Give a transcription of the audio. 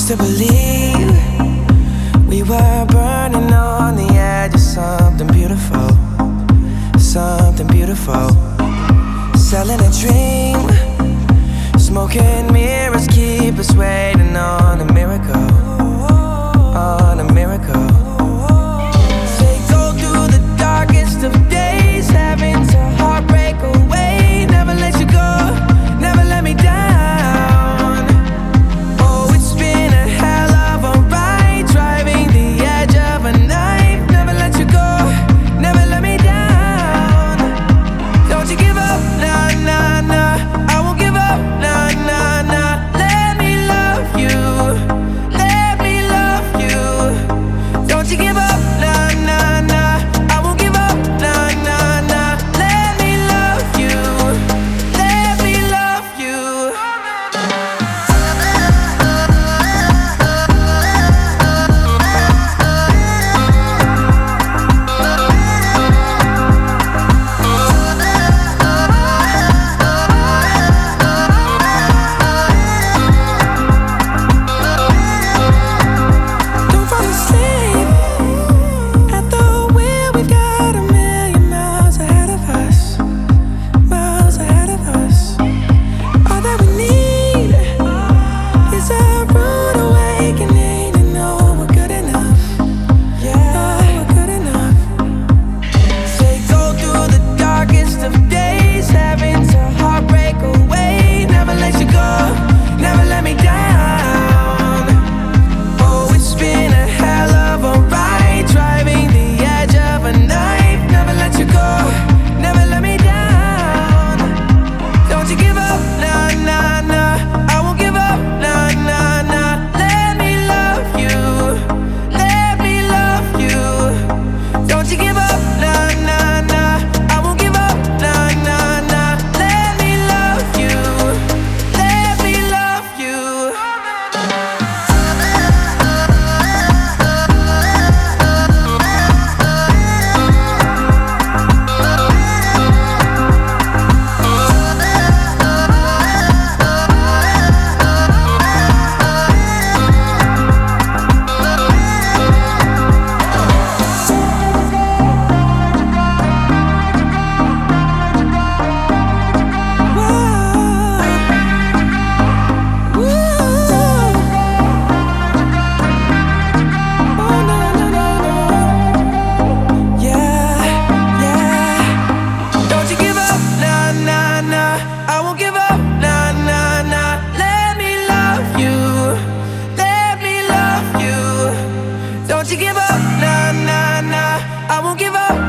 used to believe we were burning on the edge of something beautiful, something beautiful. Selling a dream, smoking mirrors keep us waiting on a miracle, on a miracle. They go through the darkest of days, having to heartbreak away. Never let you go, never let me down. Oh, it's been a hell of a ride, driving the edge of a knife. Never let you go, never let me down. Don't you give up, nah, nah, nah. I won't give up, nah, nah, nah. Let me love you, let me love you. Don't you give up, nah, nah, nah. I won't give up, nah, nah, nah. Let me love you, let me love you. Don't fall asleep at the wheel. We've got a million miles ahead of us, miles ahead of us. All that we need is a rude awakening to know we're good enough. Yeah, we're good enough. They go through the darkest of days, having to heartbreak away. Never let you go, never let me down. Oh, it's been a hell of a ride, driving the edge of a knife. Never let you go, never let me down. Don't you give up, nah, nah, nah. I won't give up, nah, nah, nah. Let me love you, let me love you. Don't you give up, nah, nah, nah. I won't give up, nah, nah, nah. Let me love you, let me love you. Don't you give up, nah, nah, nah. I won't give up, nah, nah, nah. Let me love you, let me love you. Don't you give up, nah, nah, nah. I won't give up,